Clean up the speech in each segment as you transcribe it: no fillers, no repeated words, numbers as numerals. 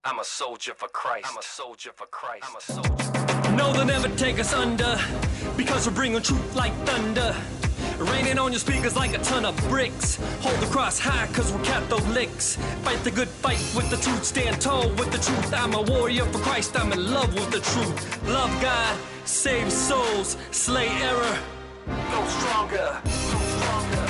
I'm a soldier for Christ. I'm a soldier for Christ. I'm a soldier. No, they'll never take us under, because we're bringing truth like thunder. Raining on your speakers like a ton of bricks. Hold the cross high, cause we're Catholics. Fight the good fight with the truth. Stand tall with the truth. I'm a warrior for Christ. I'm in love with the truth. Love God, save souls, slay error. Go stronger. Go stronger.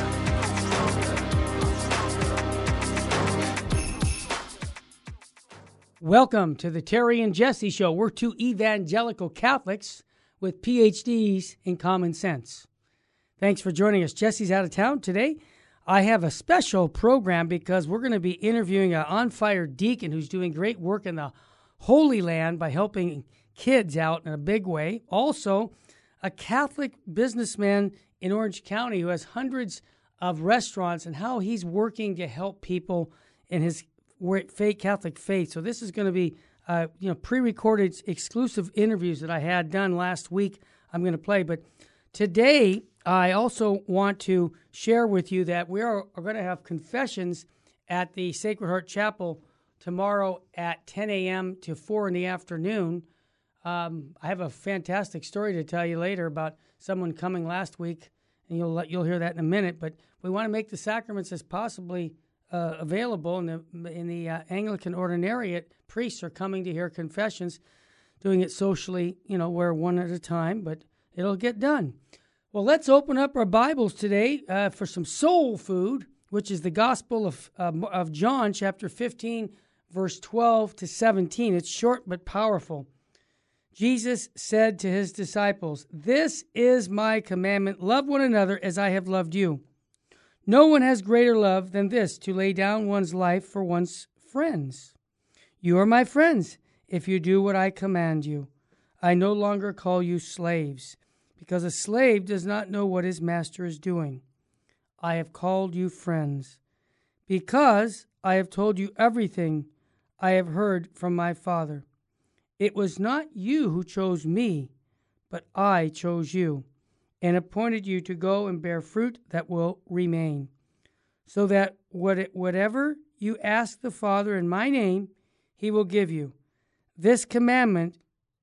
Welcome to the Terry and Jesse Show. We're two evangelical Catholics with PhDs in common sense. Thanks for joining us. Jesse's out of town today. I have a special program because we're going to be interviewing an on-fire deacon who's doing great work in the Holy Land by helping kids out in a big way. Also, a Catholic businessman in Orange County who has hundreds of restaurants and how he's working to help people in his Catholic faith. So this is going to be pre-recorded exclusive interviews that I had done last week. I'm going to play, but today I also want to share with you that we are going to have confessions at the Sacred Heart Chapel tomorrow at 10 a.m. to 4 in the afternoon. I have a fantastic story to tell you later about someone coming last week, and you'll hear that in a minute. But we want to make the sacraments as possibly available in the Anglican Ordinariate. Priests are coming to hear confessions, doing it socially, where one at a time, but it'll get done. Well, let's open up our Bibles today for some soul food, which is the Gospel of John, chapter 15, verse 12 to 17. It's short but powerful. Jesus said to his disciples, "This is my commandment, love one another as I have loved you. No one has greater love than this, to lay down one's life for one's friends. You are my friends if you do what I command you. I no longer call you slaves, because a slave does not know what his master is doing. I have called you friends, because I have told you everything I have heard from my Father. It was not you who chose me, but I chose you, and appointed you to go and bear fruit that will remain, so that whatever you ask the Father in my name, he will give you. This commandment,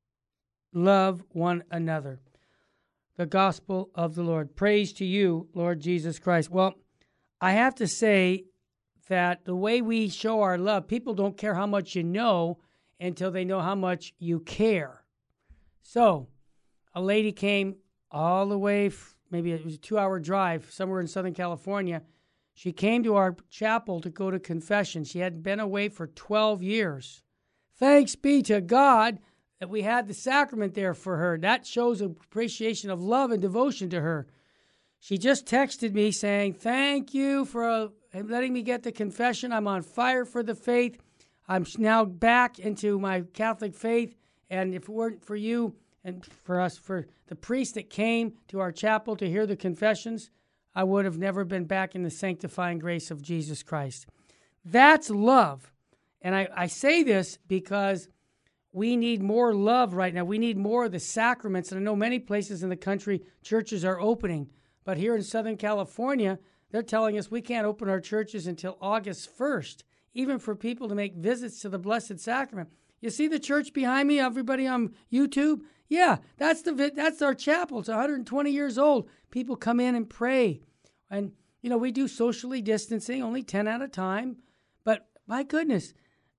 love one another." The Gospel of the Lord. Praise to you, Lord Jesus Christ. Well, I have to say that the way we show our love, people don't care how much you know until they know how much you care. So, a lady came all the way, maybe it was a 2-hour drive, somewhere in Southern California. She came to our chapel to go to confession. She had been away for 12 years. Thanks be to God that we had the sacrament there for her. That shows appreciation of love and devotion to her. She just texted me saying, "Thank you for letting me get the confession. I'm on fire for the faith. I'm now back into my Catholic faith. And if it weren't for you and for us, for the priest that came to our chapel to hear the confessions, I would have never been back in the sanctifying grace of Jesus Christ." That's love. And I say this because we need more love right now. We need more of the sacraments. And I know many places in the country, churches are opening. But here in Southern California, they're telling us we can't open our churches until August 1st, even for people to make visits to the Blessed Sacrament. You see the church behind me, everybody on YouTube? Yeah, that's our chapel. It's 120 years old. People come in and pray. And, we do socially distancing, only 10 at a time. But my goodness,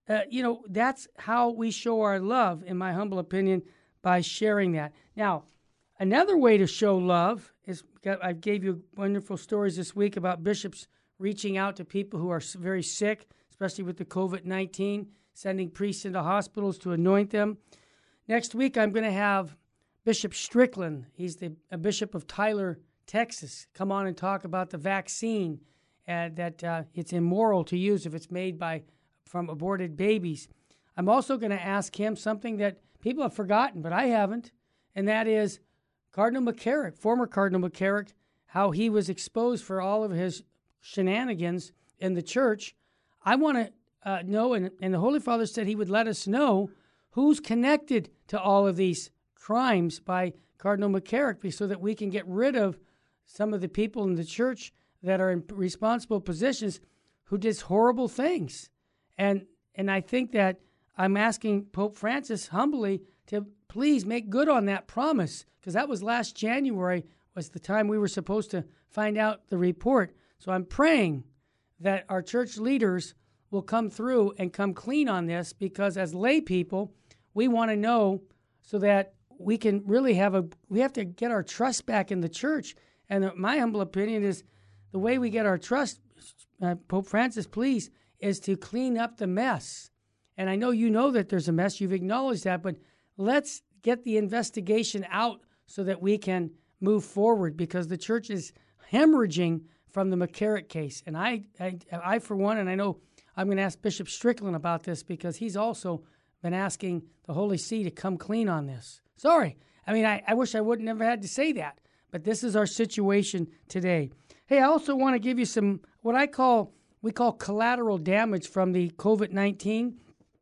that's how we show our love, in my humble opinion, by sharing that. Now, another way to show love is, I gave you wonderful stories this week about bishops reaching out to people who are very sick, especially with the COVID-19, sending priests into hospitals to anoint them. Next week, I'm going to have Bishop Strickland. He's a bishop of Tyler, Texas, come on and talk about the vaccine, that it's immoral to use if it's made from aborted babies. I'm also going to ask him something that people have forgotten, but I haven't, and that is Cardinal McCarrick, former Cardinal McCarrick, how he was exposed for all of his shenanigans in the church. I want to know, and the Holy Father said he would let us know who's connected to all of these crimes by Cardinal McCarrick, so that we can get rid of some of the people in the church that are in responsible positions who did horrible things. And I think that I'm asking Pope Francis humbly to please make good on that promise, because that was last January was the time we were supposed to find out the report. So I'm praying that our church leaders will come through and come clean on this, because as lay people, we want to know so that we can really we have to get our trust back in the church. And my humble opinion is the way we get our trust, Pope Francis, please, is to clean up the mess. And I know you know that there's a mess. You've acknowledged that, but let's get the investigation out so that we can move forward, because the church is hemorrhaging from the McCarrick case. And I for one, and I know I'm going to ask Bishop Strickland about this, because he's also been asking the Holy See to come clean on this. Sorry. I mean, I wish I wouldn't have had to say that, but this is our situation today. Hey, I also want to give you some, what we call collateral damage from the COVID-19.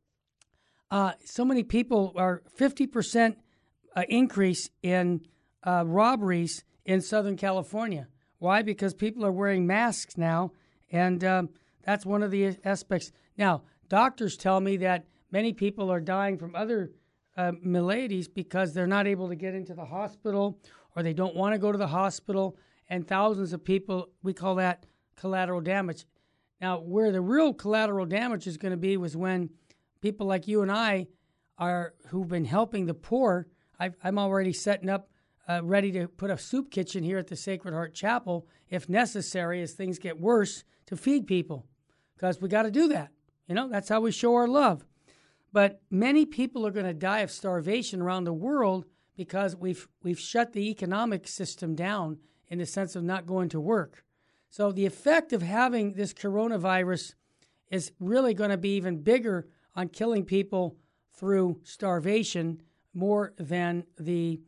So many people are 50% increase in robberies in Southern California. Why? Because people are wearing masks now, and that's one of the aspects. Now, doctors tell me that many people are dying from other maladies because they're not able to get into the hospital, or they don't want to go to the hospital, and thousands of people, we call that collateral damage. Now, where the real collateral damage is going to be was when people like you and I who've been helping the poor. I'm already setting up, ready to put a soup kitchen here at the Sacred Heart Chapel, if necessary, as things get worse, to feed people, because we got to do that. That's how we show our love. But many people are going to die of starvation around the world because we've shut the economic system down in the sense of not going to work. So the effect of having this coronavirus is really going to be even bigger on killing people through starvation more than the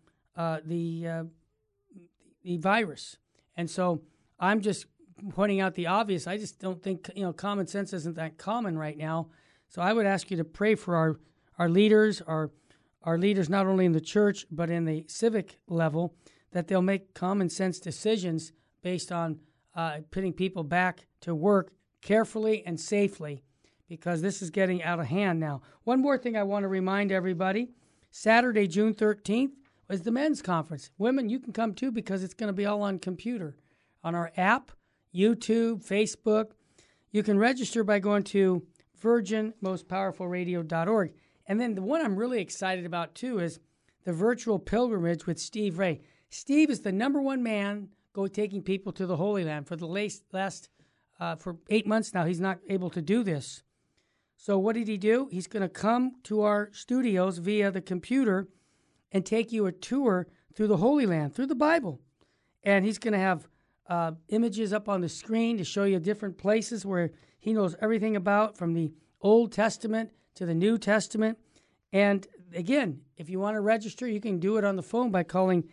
virus. And so I'm just pointing out the obvious. I just don't think, common sense isn't that common right now. So I would ask you to pray for our leaders, our leaders not only in the church but in the civic level, that they'll make common sense decisions based on putting people back to work carefully and safely, because this is getting out of hand now. One more thing I want to remind everybody. Saturday, June 13th, was the men's conference. Women, you can come too, because it's going to be all on computer, on our app, YouTube, Facebook. You can register by going to virginmostpowerfulradio.org. And then the one I'm really excited about too is the virtual pilgrimage with Steve Ray. Steve is the number one man taking people to the Holy Land. For the last for 8 months now, he's not able to do this. So what did he do? He's going to come to our studios via the computer and take you a tour through the Holy Land, through the Bible. And he's going to have images up on the screen to show you different places where he knows everything about, from the Old Testament to the New Testament. And again, if you want to register, you can do it on the phone by calling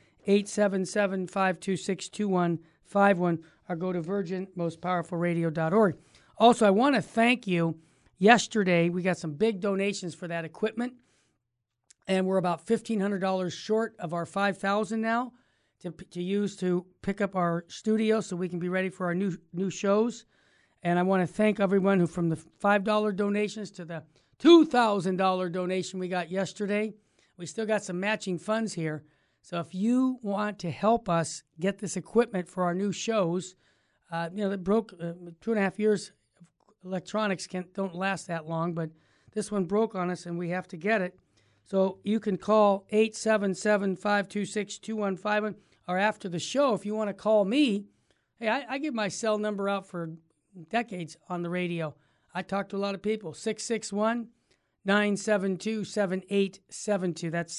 877-526-2151 or go to virginmostpowerfulradio.org. Also, I want to thank you. Yesterday, we got some big donations for that equipment, and we're about $1,500 short of our $5,000 now to use to pick up our studio so we can be ready for our new shows. And I want to thank everyone who, from the $5 donations to the $2,000 donation we got yesterday. We still got some matching funds here. So if you want to help us get this equipment for our new shows, it broke 2.5 years. Electronics don't last that long, but this one broke on us and we have to get it. So you can call 877-526-2151, or after the show, if you want to call me. Hey, I give my cell number out for decades on the radio. I talk to a lot of people. 661-972-7872. That's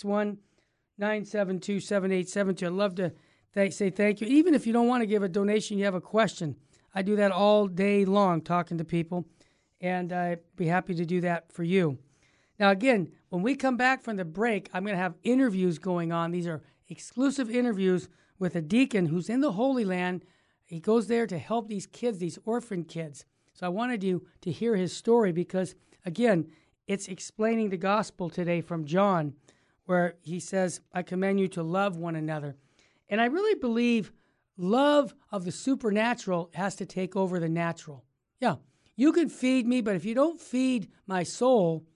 661-972-7872. I'd love to say thank you. Even if you don't want to give a donation, you have a question. I do that all day long, talking to people, and I'd be happy to do that for you. Now, again, when we come back from the break, I'm going to have interviews going on. These are exclusive interviews with a deacon who's in the Holy Land. He goes there to help these kids, these orphan kids. So I wanted you to hear his story because, again, it's explaining the gospel today from John, where he says, I command you to love one another. And I really believe love of the supernatural has to take over the natural. Yeah, you can feed me, but if you don't feed my soul,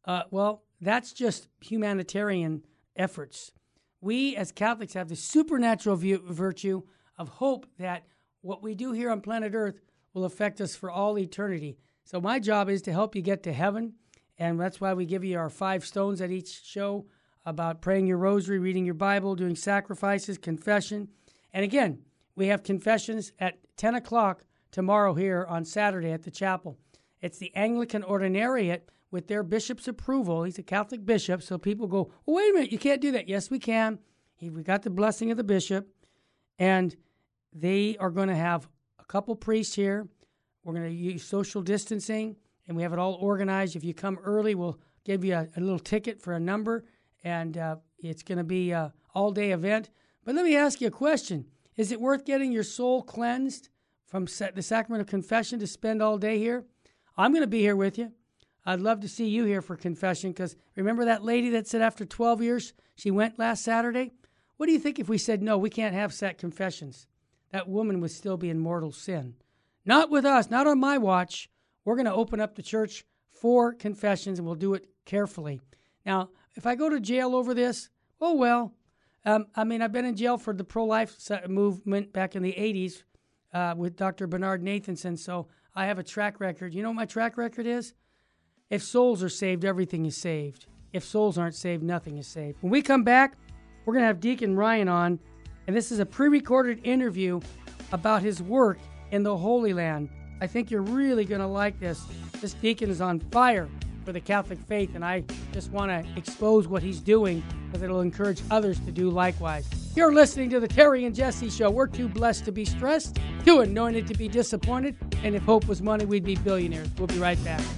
Well, that's just humanitarian efforts. We as Catholics have the supernatural virtue of hope that what we do here on planet Earth will affect us for all eternity. So my job is to help you get to heaven, and that's why we give you our 5 stones at each show about praying your rosary, reading your Bible, doing sacrifices, confession. And again, we have confessions at 10 o'clock tomorrow here on Saturday at the chapel. It's the Anglican Ordinariate with their bishop's approval. He's a Catholic bishop, so people go, oh, wait a minute, you can't do that. Yes, we can. We got the blessing of the bishop, and they are going to have a couple priests here. We're going to use social distancing, and we have it all organized. If you come early, we'll give you a little ticket for a number, and it's going to be an all-day event. But let me ask you a question. Is it worth getting your soul cleansed from the sacrament of confession to spend all day here? I'm going to be here with you. I'd love to see you here for confession, because remember that lady that said after 12 years she went last Saturday? What do you think if we said, no, we can't have confessions? That woman would still be in mortal sin. Not with us, not on my watch. We're going to open up the church for confessions, and we'll do it carefully. Now, if I go to jail over this, oh well. I've been in jail for the pro-life movement back in the 80s with Dr. Bernard Nathanson, so I have a track record. You know what my track record is? If souls are saved, everything is saved. If souls aren't saved, nothing is saved. When we come back, we're going to have Deacon Ryan on, and this is a pre-recorded interview about his work in the Holy Land. I think you're really going to like this. This deacon is on fire for the Catholic faith, and I just want to expose what he's doing because it'll encourage others to do likewise. You're listening to the Terry and Jesse Show. We're too blessed to be stressed, too anointed to be disappointed, and if hope was money, we'd be billionaires. We'll be right back.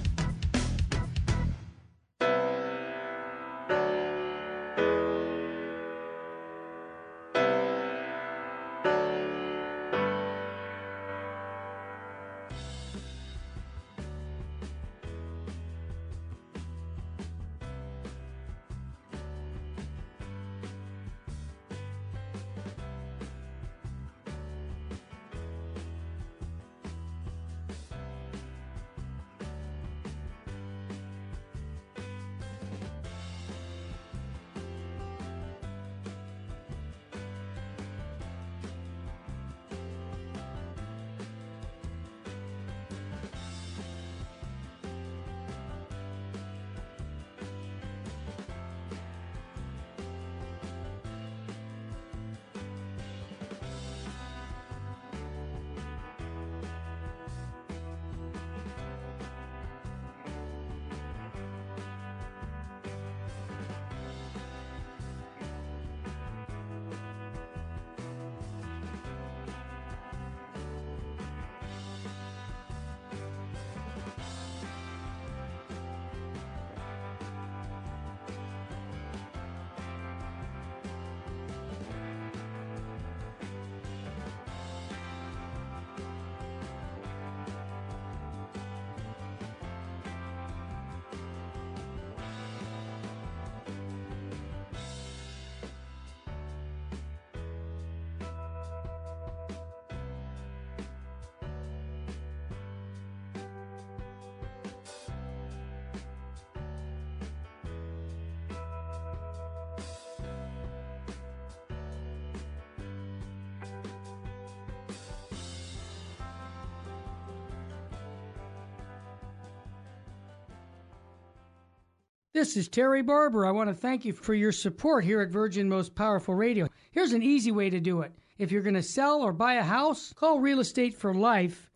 This is Terry Barber. I want to thank you for your support here at Virgin Most Powerful Radio. Here's an easy way to do it. If you're going to sell or buy a house, call Real Estate for Life,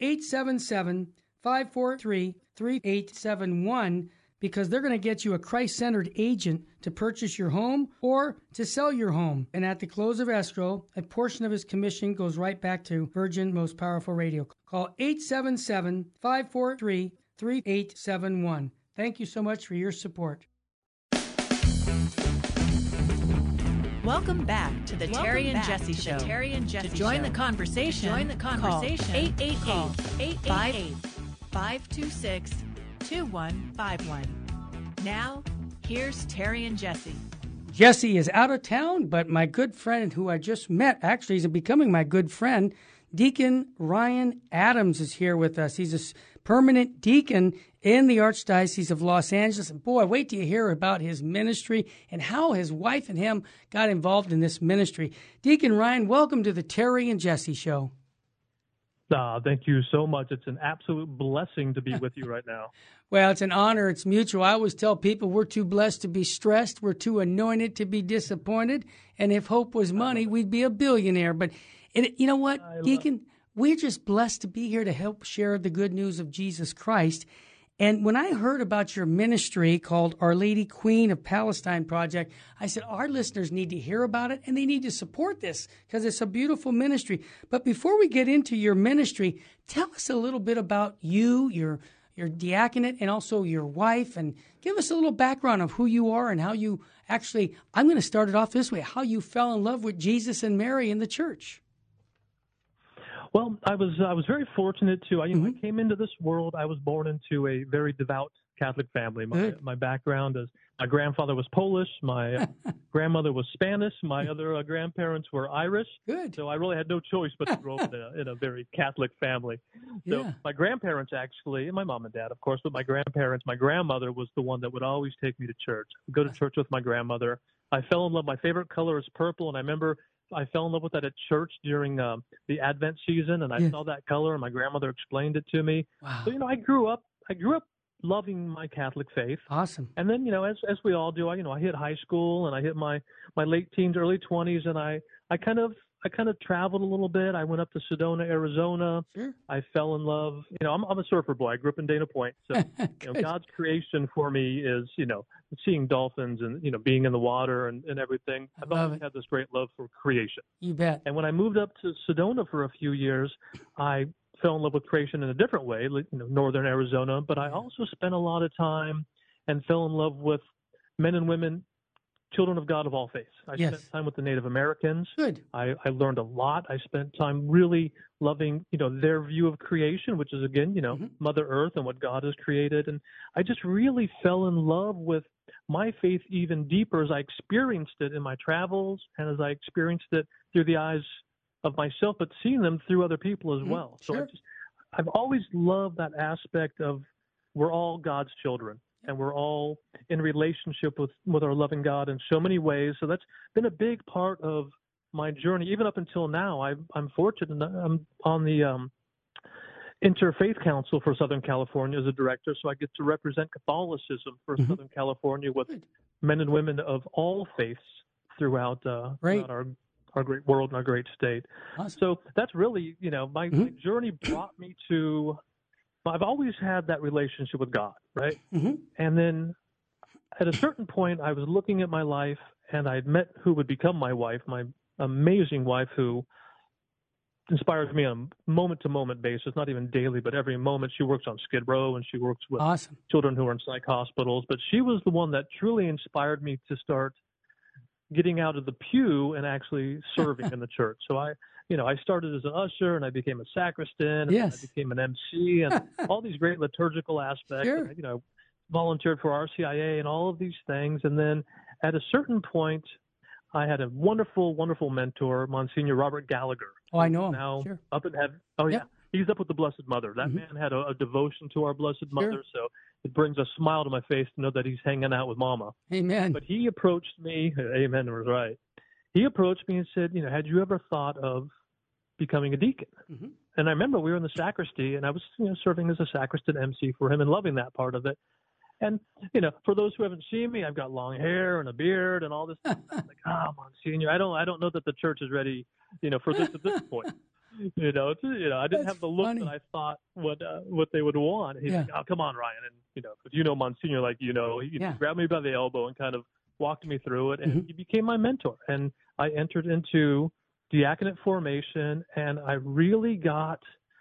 877-543-3871, because they're going to get you a Christ-centered agent to purchase your home or to sell your home. And at the close of escrow, a portion of his commission goes right back to Virgin Most Powerful Radio. Call 877-543-3871. Thank you so much for your support. Welcome back to the Terry and Jesse Show. To join the conversation, call 888-526-2151. Now, here's Terry and Jesse. Jesse is out of town, but my good friend who I just met, actually he's becoming my good friend, Deacon Ryan Adams is here with us. He's a permanent deacon in the Archdiocese of Los Angeles. And boy, wait till you hear about his ministry and how his wife and him got involved in this ministry. Deacon Ryan, welcome to the Terry and Jesse Show. Thank you so much. It's an absolute blessing to be with you right now. Well, it's an honor. It's mutual. I always tell people we're too blessed to be stressed. We're too anointed to be disappointed. And if hope was money, we'd be a billionaire. But you know what, Deacon? We're just blessed to be here to help share the good news of Jesus Christ. And when I heard about your ministry called Our Lady Queen of Palestine Project, I said, our listeners need to hear about it and they need to support this because it's a beautiful ministry. But before we get into your ministry, tell us a little bit about you, your diaconate, and also your wife, and give us a little background of who you are and how you actually, I'm going to start it off this way, how you fell in love with Jesus and Mary in the church. Well, I was very fortunate to. I came into this world. I was born into a very devout Catholic family. My background is my grandfather was Polish. My grandmother was Spanish. My other grandparents were Irish. Good. So I really had no choice but to grow up in a very Catholic family. So my grandparents actually, and my mom and dad, of course, but my grandparents, my grandmother was the one that would always take me to church. I'd go to church with my grandmother. I fell in love. My favorite color is purple, and I remember I fell in love with that at church during the Advent season, and I saw that color, and my grandmother explained it to me. Wow. So I grew up loving my Catholic faith. Awesome. And then as we all do, I hit high school and I hit my late teens, early 20s, and I kind of traveled a little bit. I went up to Sedona, Arizona. Sure. I fell in love. I'm a surfer boy. I grew up in Dana Point, so God's creation for me is seeing dolphins and being in the water and everything. I've always had this great love for creation. You bet. And when I moved up to Sedona for a few years, I fell in love with creation in a different way, northern Arizona. But I also spent a lot of time and fell in love with men and women, children of God of all faiths. I spent time with the Native Americans. Good. I learned a lot. I spent time really loving, their view of creation, which is again, Mother Earth and what God has created. And I just really fell in love with my faith even deeper as I experienced it in my travels and as I experienced it through the eyes of myself, but seeing them through other people as well. So Sure. I've always loved that aspect of we're all God's children. And we're all in relationship with our loving God in so many ways. So that's been a big part of my journey, even up until now. I'm fortunate. I'm on the Interfaith Council for Southern California as a director, so I get to represent Catholicism for Southern California with men and women of all faiths throughout our great world and our great state. Awesome. So that's really, my journey brought me to. I've always had that relationship with God, right? And then at a certain point, I was looking at my life, and I'd met who would become my wife, my amazing wife, who inspires me on a moment-to-moment basis, not even daily, but every moment. She works on Skid Row, and she works with children who are in psych hospitals. But she was the one that truly inspired me to start getting out of the pew and actually serving in the church. So I started as an usher, and I became a sacristan, and I became an MC, and all these great liturgical aspects. Sure. And, volunteered for RCIA and all of these things. And then at a certain point, I had a wonderful, wonderful mentor, Monsignor Robert Gallagher. Oh, I know him. Now up in heaven. Oh, yeah. He's up with the Blessed Mother. That man had a devotion to our Blessed Mother, so it brings a smile to my face to know that he's hanging out with Mama. Amen. But he approached me. Amen was right. He approached me and said, had you ever thought of becoming a deacon? And I remember we were in the sacristy, and I was serving as a sacristan MC for him and loving that part of it. And, for those who haven't seen me, I've got long hair and a beard and all this. I'm like, Monsignor, I don't know that the church is ready, for this at this point. I didn't have the look that I thought what they would want. He's like, oh, come on, Ryan. And, Monsignor, he grabbed me by the elbow and kind of walked me through it. And he became my mentor. And I entered into diaconate formation, and I really got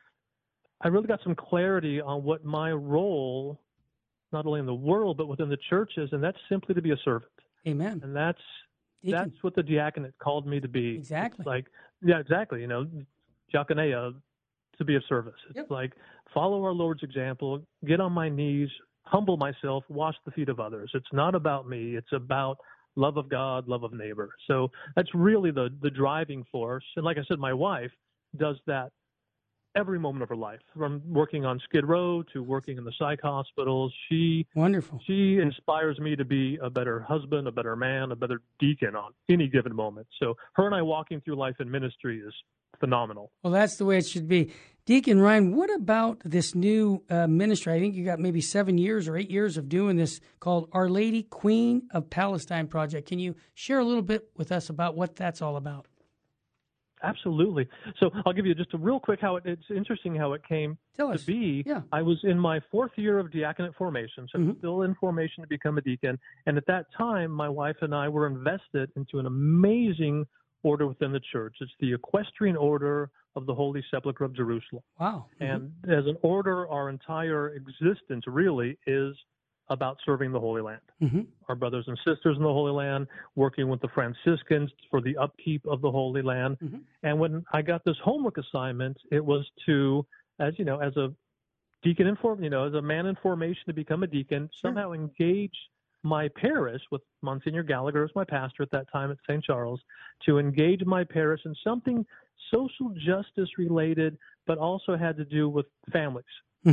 some clarity on what my role, not only in the world, but within the church is, and that's simply to be a servant. Amen. And that's what the diaconate called me to be. Exactly. It's exactly. Diakonia, to be of service. It's like follow our Lord's example, get on my knees, humble myself, wash the feet of others. It's not about me. It's about love of God, love of neighbor. So that's really the driving force. And like I said, my wife does that every moment of her life, from working on Skid Row to working in the psych hospitals. Wonderful. She inspires me to be a better husband, a better man, a better deacon on any given moment. So her and I walking through life in ministry is phenomenal. Well, that's the way it should be. Deacon Ryan, what about this new ministry? I think you got maybe 7 years or 8 years of doing this, called Our Lady Queen of Palestine Project. Can you share a little bit with us about what that's all about? Absolutely. So I'll give you just a real quick it's interesting how it came to be. Yeah. I was in my 4th year of diaconate formation, so I'm still in formation to become a deacon. And at that time, my wife and I were invested into an amazing order within the church. It's the Equestrian Order of the Holy Sepulchre of Jerusalem. Wow. And as an order, our entire existence really is about serving the Holy Land. Our brothers and sisters in the Holy Land, working with the Franciscans for the upkeep of the Holy Land. And when I got this homework assignment, it was to, as a deacon as a man in formation to become a deacon, somehow engage my parish, with Monsignor Gallagher as my pastor at that time at St. Charles, to engage my parish in something social justice related, but also had to do with families.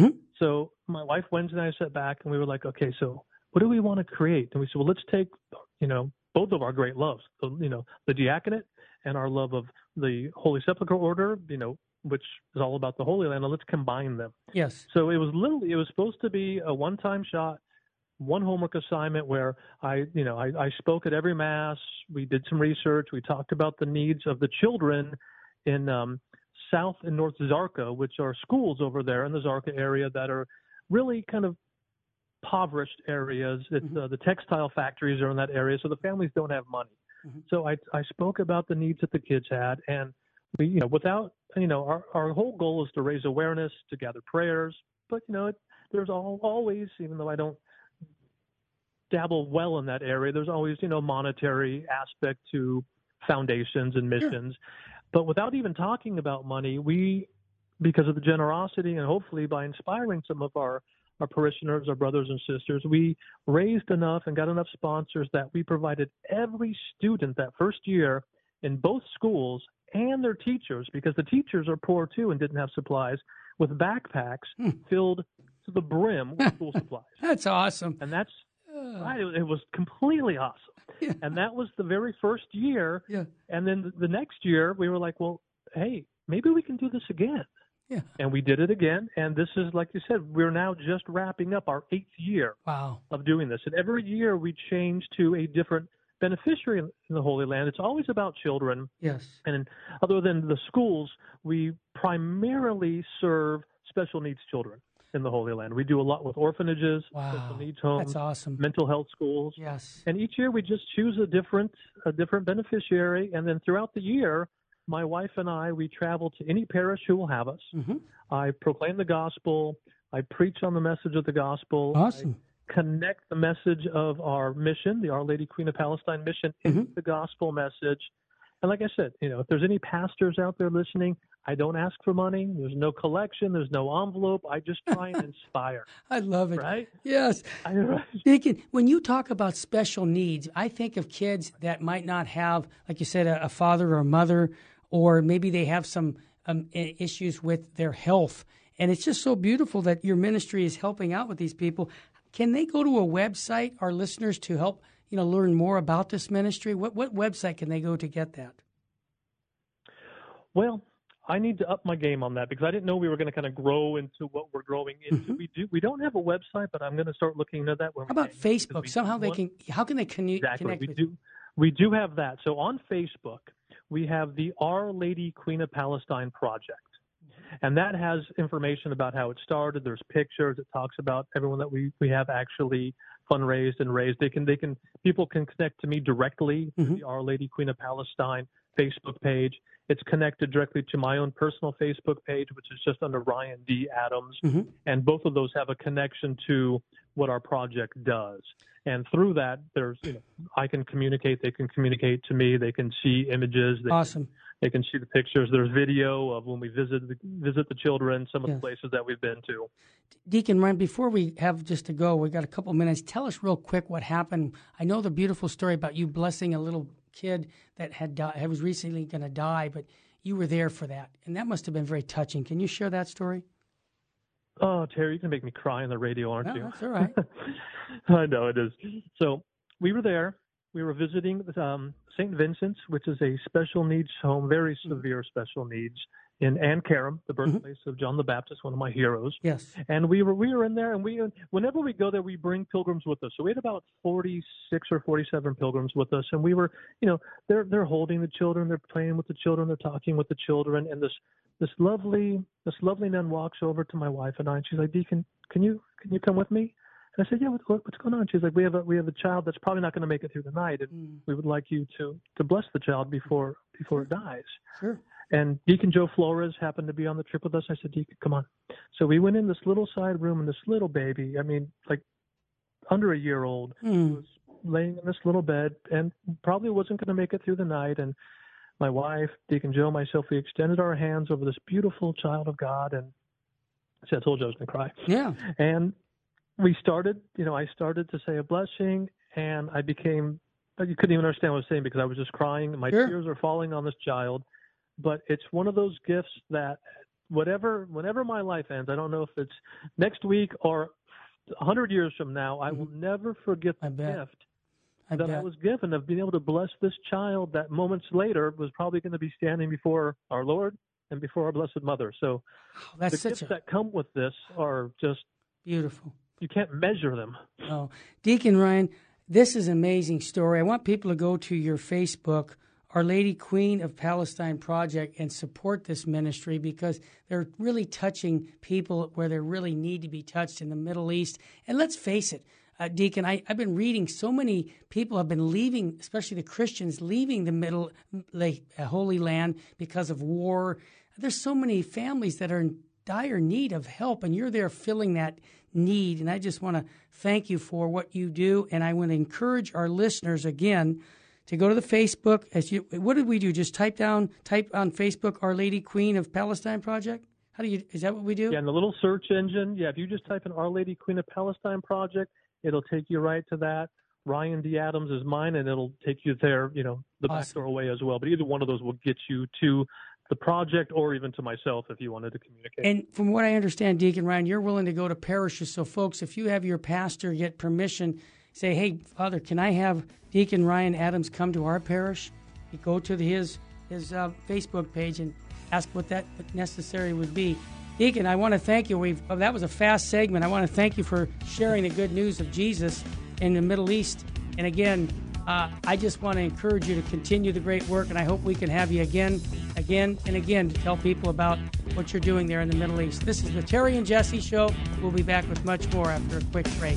So my wife Wednesday and I sat back and we were like, okay, so what do we want to create? And we said, well, let's take, both of our great loves, the diaconate and our love of the Holy Sepulchre Order, which is all about the Holy Land, and let's combine them. Yes. So it was supposed to be a one-time shot, one homework assignment where I spoke at every Mass. We did some research. We talked about the needs of the children in South and North Zarqa, which are schools over there in the Zarqa area that are really kind of impoverished areas. The textile factories are in that area, so the families don't have money. So I spoke about the needs that the kids had, and we, our whole goal is to raise awareness, to gather prayers. But there's always, even though I don't dabble well in that area, there's always monetary aspect to foundations and missions. But without even talking about money, we, because of the generosity and hopefully by inspiring some of our parishioners, our brothers and sisters, we raised enough and got enough sponsors that we provided every student that first year in both schools and their teachers, because the teachers are poor too and didn't have supplies, with backpacks filled to the brim with school supplies. That's awesome. And that's right. It was completely awesome. Yeah. And that was the very first year. Yeah. And then the next year we were like, well, hey, maybe we can do this again. Yeah. And we did it again. And this is, like you said, we're now just wrapping up our 8th year of doing this. And every year we change to a different beneficiary in the Holy Land. It's always about children. Yes. And other than the schools, we primarily serve special needs children in the Holy Land. We do a lot with orphanages, special needs homes, that's awesome, mental health schools. Yes. And each year we just choose a different beneficiary, and then throughout the year, my wife and I, we travel to any parish who will have us. I proclaim the gospel. I preach on the message of the gospel. Awesome. I connect the message of our mission, the Our Lady Queen of Palestine mission, into the gospel message. And like I said, if there's any pastors out there listening, I don't ask for money. There's no collection. There's no envelope. I just try and inspire. I love it. Right? Yes. Deacon, when you talk about special needs, I think of kids that might not have, like you said, a father or a mother, or maybe they have some issues with their health. And it's just so beautiful that your ministry is helping out with these people. Can they go to a website, our listeners, to help learn more about this ministry? What website can they go to get that? Well, I need to up my game on that because I didn't know we were going to kind of grow into what we're growing into. We don't have a website, but I'm going to start looking into that. How about Facebook? Somehow how can they connect with you? We do have that. So on Facebook, we have the Our Lady Queen of Palestine Project. And that has information about how it started. There's pictures. It talks about everyone that we have actually fundraised and raised. People can connect to me directly to the Our Lady Queen of Palestine Facebook page. It's connected directly to my own personal Facebook page, which is just under Ryan D. Adams. And both of those have a connection to what our project does. And through that, I can communicate. They can communicate to me. They can see images. They can see the pictures. There's video of when we visit the children, some of the places that we've been to. Deacon Ryan, before we have just to go, we've got a couple minutes. Tell us real quick what happened. I know the beautiful story about you blessing a little kid that was recently going to die, but you were there for that. And that must have been very touching. Can you share that story? Oh, Terry, you can make me cry on the radio, aren't you? That's all right. I know it is. So we were there. We were visiting St. Vincent's, which is a special needs home, very severe special needs, in Ann Karam, the birthplace of John the Baptist, one of my heroes. Yes. And we were in there, and whenever we go there, we bring pilgrims with us. So we had about 46 or 47 pilgrims with us, and we were, they're holding the children, they're playing with the children, they're talking with the children, and this lovely nun walks over to my wife and I, and she's like, Deacon, can you come with me? And I said, yeah, what's going on? She's like, we have a child that's probably not going to make it through the night, and we would like you to bless the child before it dies. Sure. And Deacon Joe Flores happened to be on the trip with us. I said, Deacon, come on. So we went in this little side room, and this little baby, like under a year old, was laying in this little bed and probably wasn't going to make it through the night. And my wife, Deacon Joe, myself, we extended our hands over this beautiful child of God, and see, I told you I was going to cry. Yeah. And we started, I started to say a blessing, and I became, you couldn't even understand what I was saying because I was just crying. My tears were falling on this child. But it's one of those gifts that whenever my life ends, I don't know if it's next week or 100 years from now, I will never forget the gift that I was given of being able to bless this child that moments later was probably going to be standing before our Lord and before our Blessed Mother. So the gifts that come with this are just beautiful. You can't measure them. Oh, Deacon Ryan, this is an amazing story. I want people to go to your Facebook, Our Lady Queen of Palestine Project, and support this ministry because they're really touching people where they really need to be touched in the Middle East. And let's face it, Deacon, I've been reading so many people have been leaving, especially the Christians, leaving the Holy Land because of war. There's so many families that are in dire need of help, and you're there filling that need. And I just want to thank you for what you do, and I want to encourage our listeners again to go to the Facebook. What did we do? Just type on Facebook, Our Lady Queen of Palestine Project? Is that what we do? Yeah, in the little search engine. Yeah, if you just type in Our Lady Queen of Palestine Project, it'll take you right to that. Ryan D. Adams is mine, and it'll take you there, the back doorway as well. But either one of those will get you to the project or even to myself if you wanted to communicate. And from what I understand, Deacon Ryan, you're willing to go to parishes. So, folks, if you have your pastor get permission, say, hey, Father, can I have Deacon Ryan Adams come to our parish? You go to his Facebook page and ask what that necessary would be. Deacon, I want to thank you. That was a fast segment. I want to thank you for sharing the good news of Jesus in the Middle East. And again, I just want to encourage you to continue the great work, and I hope we can have you again and again to tell people about what you're doing there in the Middle East. This is the Terry and Jesse Show. We'll be back with much more after a quick break.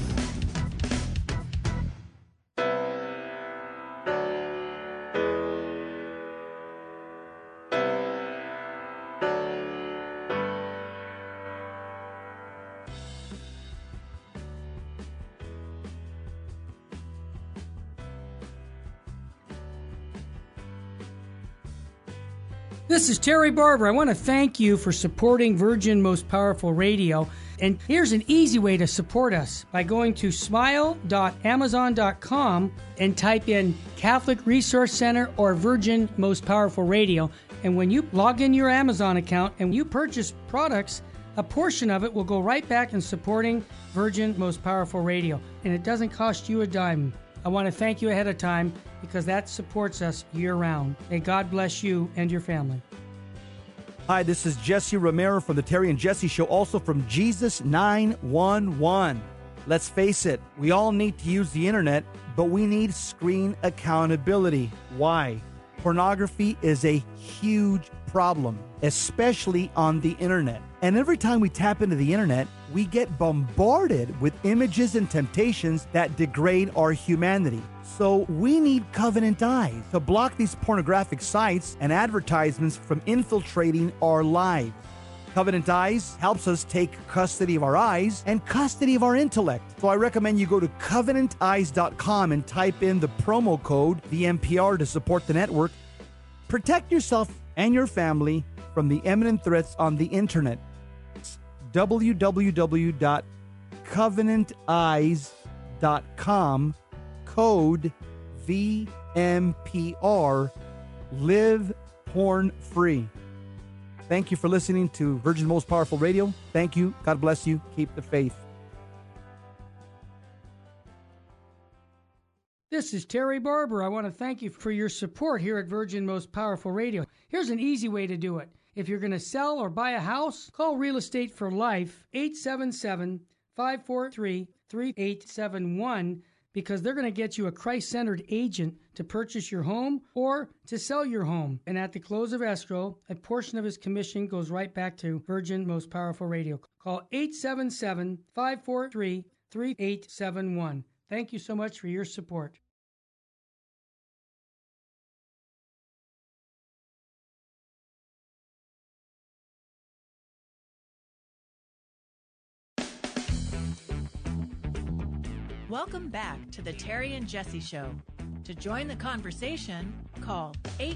This is Terry Barber. I want to thank you for supporting Virgin Most Powerful Radio. And here's an easy way to support us by going to smile.amazon.com and type in Catholic Resource Center or Virgin Most Powerful Radio. And when you log in your Amazon account and you purchase products, a portion of it will go right back in supporting Virgin Most Powerful Radio. And it doesn't cost you a dime. I want to thank you ahead of time because that supports us year-round. May God bless you and your family. Hi, this is Jesse Romero from the Terry and Jesse Show, also from Jesus 911. Let's face it, we all need to use the internet, but we need screen accountability. Why? Pornography is a huge problem, especially on the internet. And every time we tap into the internet, we get bombarded with images and temptations that degrade our humanity. So we need Covenant Eyes to block these pornographic sites and advertisements from infiltrating our lives. Covenant Eyes helps us take custody of our eyes and custody of our intellect. So I recommend you go to covenanteyes.com and type in the promo code VMPR to support the network. Protect yourself and your family from the imminent threats on the internet. www.covenanteyes.com, code VMPR. Live porn-free. Thank you for listening to Virgin's Most Powerful Radio. Thank you. God bless you. Keep the faith. This is Terry Barber. I want to thank you for your support here at Virgin Most Powerful Radio. Here's an easy way to do it. If you're going to sell or buy a house, call Real Estate for Life, 877-543-3871, because they're going to get you a Christ-centered agent to purchase your home or to sell your home. And at the close of escrow, a portion of his commission goes right back to Virgin Most Powerful Radio. Call 877-543-3871. Thank you so much for your support. Welcome back to the Terry and Jesse Show. To join the conversation, call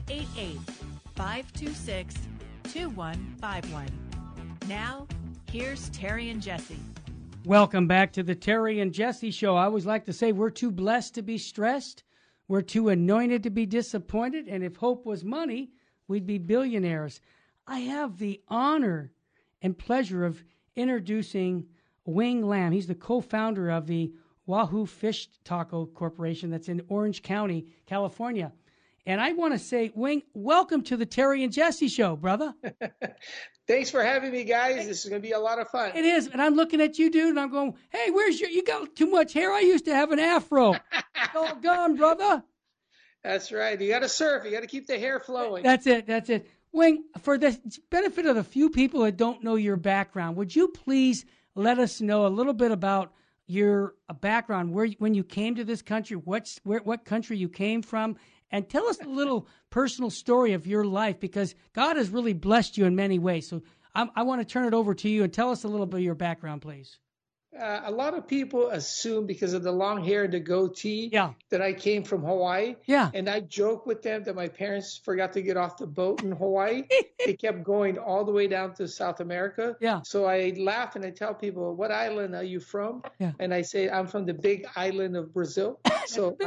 888-526-2151. Now, here's Terry and Jesse. Welcome back to the Terry and Jesse Show. I always like to say we're too blessed to be stressed. We're too anointed to be disappointed. And if hope was money, we'd be billionaires. I have the honor and pleasure of introducing Wing Lam. He's the co-founder of the Wahoo Fish Taco Corporation that's in Orange County, California. And I want to say, Wing, welcome to the Terry and Jesse Show, brother. Thanks for having me, guys. This is going to be a lot of fun. It is. And I'm looking at you, dude, and I'm going, hey, you got too much hair. I used to have an afro. It's all gone, brother. That's right. You got to surf. You got to keep the hair flowing. That's it. Wing, for the benefit of the few people that don't know your background, would you please let us know a little bit about your background, when you came to this country, what country you came from, and tell us a little personal story of your life, because God has really blessed you in many ways. So I want to turn it over to you and tell us a little bit of your background, please. A lot of people assume because of the long hair and the goatee that I came from Hawaii. Yeah. And I joke with them that my parents forgot to get off the boat in Hawaii. They kept going all the way down to South America. Yeah. So I laugh and I tell people, what island are you from? Yeah. And I say, I'm from the big island of Brazil. So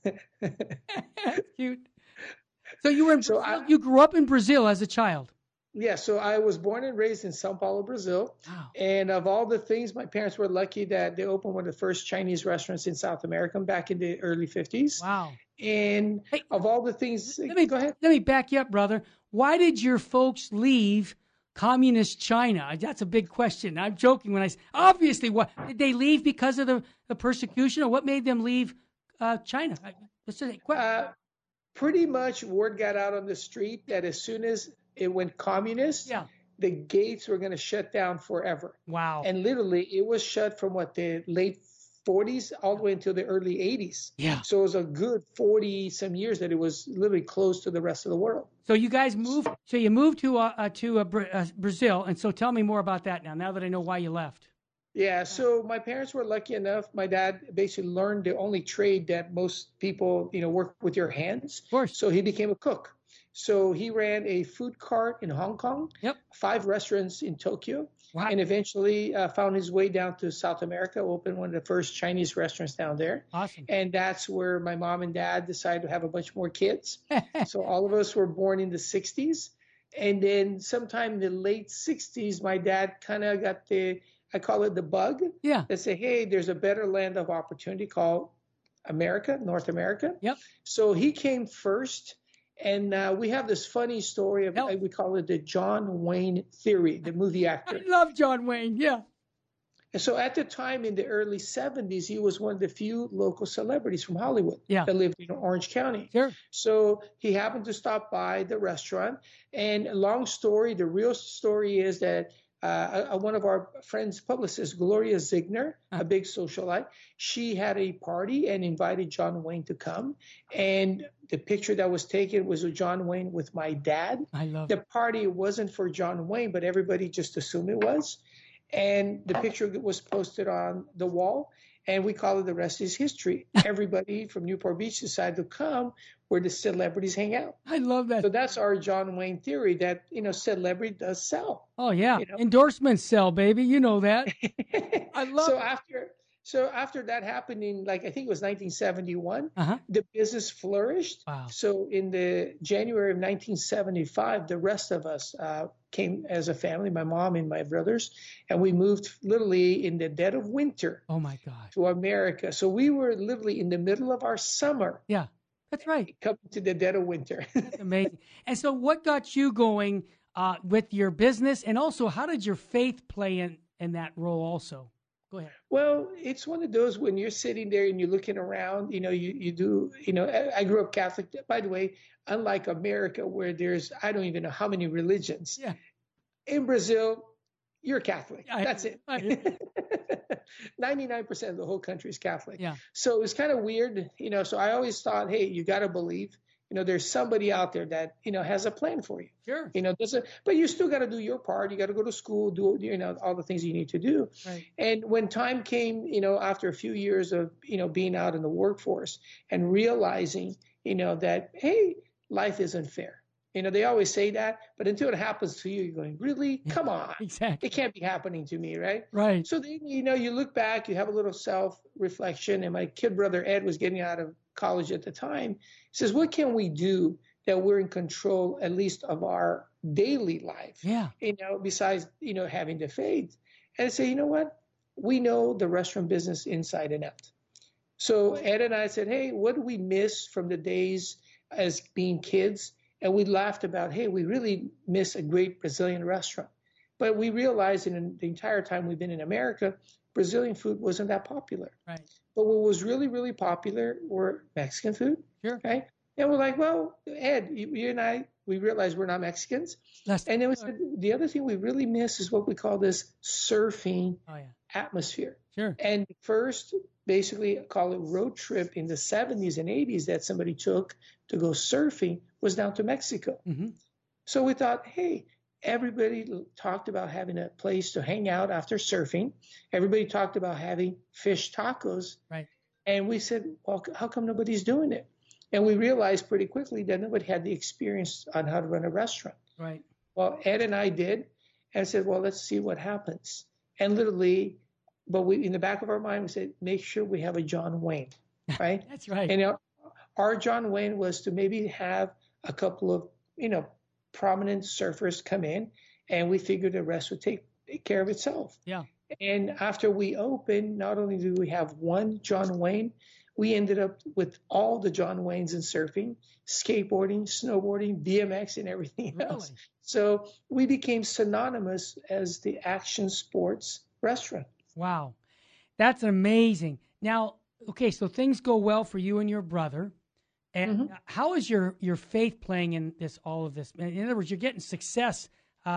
Cute. So you were in Brazil. You grew up in Brazil as a child. Yeah, so I was born and raised in Sao Paulo, Brazil. Wow. And of all the things, my parents were lucky that they opened one of the first Chinese restaurants in South America back in the early 50s. Wow. And of all the things, go ahead. Let me back you up, brother. Why did your folks leave communist China? That's a big question. I'm joking when I say, obviously, what did they leave because of the persecution, or what made them leave China? That's a question. Pretty much word got out on the street that as soon as it went communist, the gates were going to shut down forever. Wow. And literally, it was shut from the late 40s all the way until the early 80s. Yeah. So it was a good 40-some years that it was literally closed to the rest of the world. So you guys moved. So you moved to Brazil, and so tell me more about that now that I know why you left. Yeah, so my parents were lucky enough. My dad basically learned the only trade that most people, work with your hands. Of course. So he became a cook. So he ran a food cart in Hong Kong, 5 restaurants in Tokyo, and eventually found his way down to South America, opened one of the first Chinese restaurants down there. Awesome. And that's where my mom and dad decided to have a bunch more kids. So all of us were born in the 60s. And then sometime in the late 60s, my dad kind of got I call it the bug. Yeah. That say, hey, there's a better land of opportunity called America, North America. Yep. So he came first. And we have this funny story of, we call it the John Wayne theory, the movie actor. I love John Wayne, yeah. And so at the time in the early 70s, he was one of the few local celebrities from Hollywood that lived in Orange County. Sure. So he happened to stop by the restaurant. And long story, the real story is that one of our friends' publicists, Gloria Ziegner, a big socialite, she had a party and invited John Wayne to come. And the picture that was taken was of John Wayne with my dad. I love the party wasn't for John Wayne, but everybody just assumed it was. And the picture was posted on the wall. And we call it the rest is history. Everybody from Newport Beach decided to come where the celebrities hang out. I love that. So that's our John Wayne theory that, celebrity does sell. Oh, yeah. Endorsements sell, baby. You know that. I love it. So after that happened in, like, I think it was 1971, the business flourished. Wow. So in the January of 1975, the rest of us came as a family, my mom and my brothers, and we moved literally in the dead of winter. Oh my God. To America. So we were literally in the middle of our summer. Yeah, that's right. Coming to the dead of winter. That's amazing. And so what got you going with your business, and also how did your faith play in that role also? Go ahead. Well, it's one of those when you're sitting there and you're looking around, you do, I grew up Catholic, by the way, unlike America where there's, I don't even know how many religions. Yeah. In Brazil, you're Catholic. That's it. 99% of the whole country is Catholic. Yeah. So it's kind of weird, so I always thought, hey, you got to believe. There's somebody out there that, has a plan for you. Sure. But you still got to do your part. You got to go to school, do, all the things you need to do. Right. And when time came, after a few years of, being out in the workforce and realizing, that, hey, life isn't fair. They always say that, but until it happens to you, you're going, really? Come on. Exactly. It can't be happening to me, right? Right. So then, you look back, you have a little self-reflection, and my kid brother Ed was getting out of college at the time. He says, what can we do that we're in control, at least of our daily life? Yeah. Besides, having the faith. And I say, you know what? We know the restaurant business inside and out. So Ed and I said, hey, what do we miss from the days as being kids? And we laughed about, hey, we really miss a great Brazilian restaurant. But we realized in the entire time we've been in America, Brazilian food wasn't that popular. Right. But what was really, really popular were Mexican food. Sure. Right? And we're like, well, Ed, you and I, we realized we're not Mexicans. And then we said, the other thing we really miss is what we call this surfing atmosphere. Sure. And first, basically, call it road trip in the 70s and 80s that somebody took to go surfing was down to Mexico. Mm-hmm. So we thought, hey, everybody talked about having a place to hang out after surfing. Everybody talked about having fish tacos. Right. And we said, well, how come nobody's doing it? And we realized pretty quickly that nobody had the experience on how to run a restaurant. Right. Well, Ed and I did, and said, well, let's see what happens. And literally, but we, in the back of our mind, we said, make sure we have a John Wayne, right? That's right. And our John Wayne was to maybe have a couple of, prominent surfers come in, and we figured the rest would take care of itself. Yeah. And after we opened, not only do we have one John Wayne, we ended up with all the John Waynes in surfing, skateboarding, snowboarding, BMX, and everything else. So we became synonymous as the action sports restaurant. Wow. That's amazing. Now, okay, so things go well for you and your brother. And how is your faith playing in all of this? In other words, you're getting success.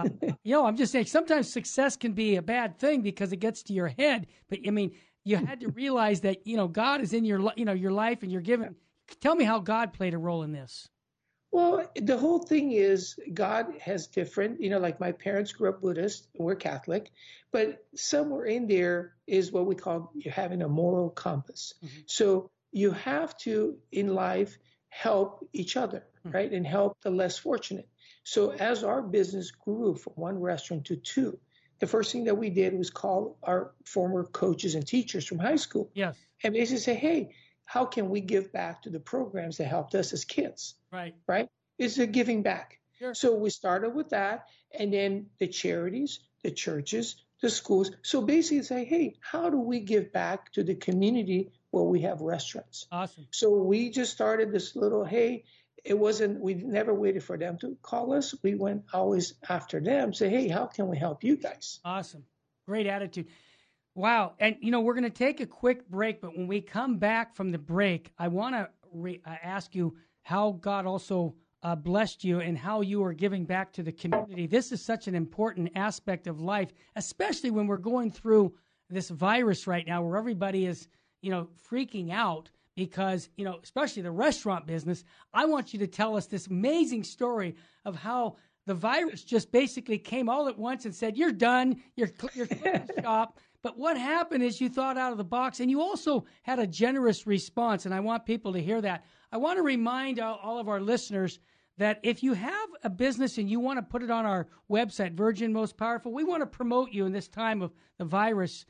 I'm just saying sometimes success can be a bad thing because it gets to your head. But I mean, you had to realize that, God is in your life, and you're given. Tell me how God played a role in this. Well, the whole thing is God has different, like my parents grew up Buddhist and we're Catholic, but somewhere in there is what we call you're having a moral compass. Mm-hmm. So you have to, in life, help each other, right? And help the less fortunate. So as our business grew from one restaurant to two, the first thing that we did was call our former coaches and teachers from high school. Yes. And basically say, hey, how can we give back to the programs that helped us as kids? Right. Right? It's a giving back. Sure. So we started with that, and then the charities, the churches, the schools. So basically say, hey, how do we give back to the community where we have restaurants? Awesome. So we just started this little, hey, we never waited for them to call us. We went always after them, say, hey, how can we help you guys? Awesome. Great attitude. Wow. And, we're going to take a quick break, but when we come back from the break, I want to ask you how God also blessed you and how you are giving back to the community. This is such an important aspect of life, especially when we're going through this virus right now where everybody is, freaking out because, especially the restaurant business. I want you to tell us this amazing story of how the virus just basically came all at once and said, you're done, you're closing the shop. But what happened is you thought out of the box, and you also had a generous response, and I want people to hear that. I want to remind all of our listeners that if you have a business and you want to put it on our website, Virgin Most Powerful, we want to promote you in this time of the virus.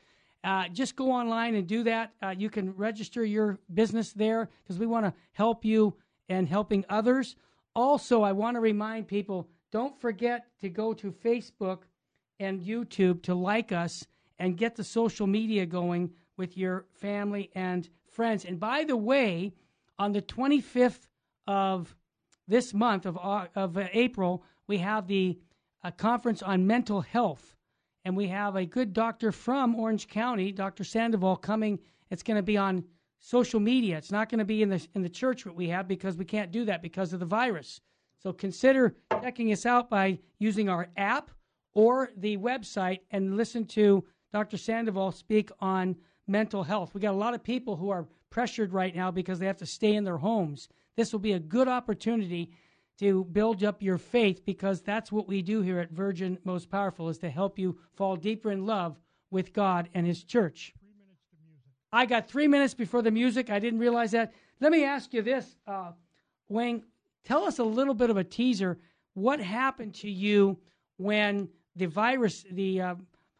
just go online and do that. You can register your business there because we want to help you and helping others. Also, I want to remind people, don't forget to go to Facebook and YouTube to like us and get the social media going with your family and friends. And by the way, on the 25th of this month of April, we have the conference on mental health. And we have a good doctor from Orange County, Dr. Sandoval, coming. It's going to be on social media. It's not going to be in the church that we have because we can't do that because of the virus. So consider checking us out by using our app or the website and listen to Dr. Sandoval speak on mental health. We got a lot of people who are pressured right now because they have to stay in their homes. This will be a good opportunity to build up your faith because that's what we do here at Virgin Most Powerful, is to help you fall deeper in love with God and His church. 3 minutes to music. I got 3 minutes before the music. I didn't realize that. Let me ask you this, Wayne. Tell us a little bit of a teaser. What happened to you when the virus, the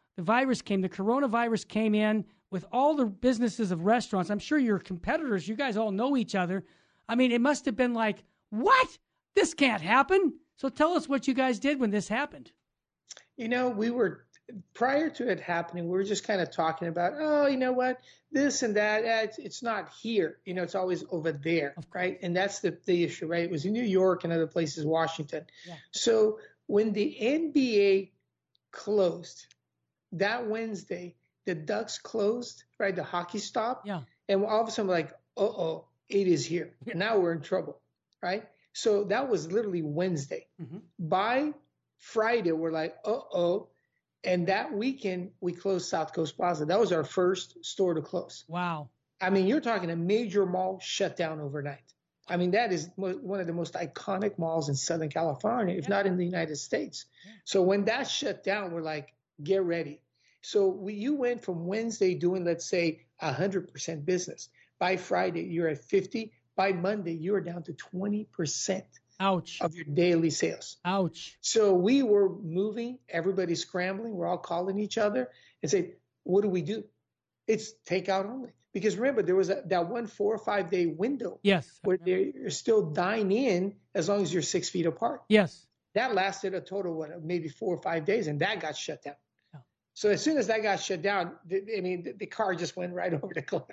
coronavirus came in with all the businesses of restaurants? I'm sure your competitors, you guys all know each other. I mean, it must have been like, what? This can't happen. So tell us what you guys did when this happened. You know, we were, prior to it happening, we were just kind of talking about, oh, you know what, this and that, it's not here. You know, it's always over there, right? And that's the issue, right? It was in New York and other places, Washington. Yeah. So when the NBA closed, that Wednesday, the Ducks closed, right? The hockey stopped. Yeah. And all of a sudden, we're like, uh-oh, it is here. Yeah. Now we're in trouble, right? So that was literally Wednesday. Mm-hmm. By Friday, we're like, uh-oh. And that weekend, we closed South Coast Plaza. That was our first store to close. Wow. I mean, you're talking a major mall shut down overnight. I mean, that is one of the most iconic malls in Southern California, if not in the United States. Yeah. So when that shut down, we're like, get ready. So you went from Wednesday doing, let's say, 100% business. By Friday, you're at 50. By Monday, you are down to 20%. Ouch. Of your daily sales. Ouch. So we were moving, everybody's scrambling, we're all calling each other and say, what do we do? It's takeout only. Because remember, there was that 1 4 or 5 day window. Yes. Where you're still dine in as long as you're 6 feet apart. Yes. That lasted a total of maybe 4 or 5 days, and that got shut down. Oh. So as soon as that got shut down, the car just went right over the cliff.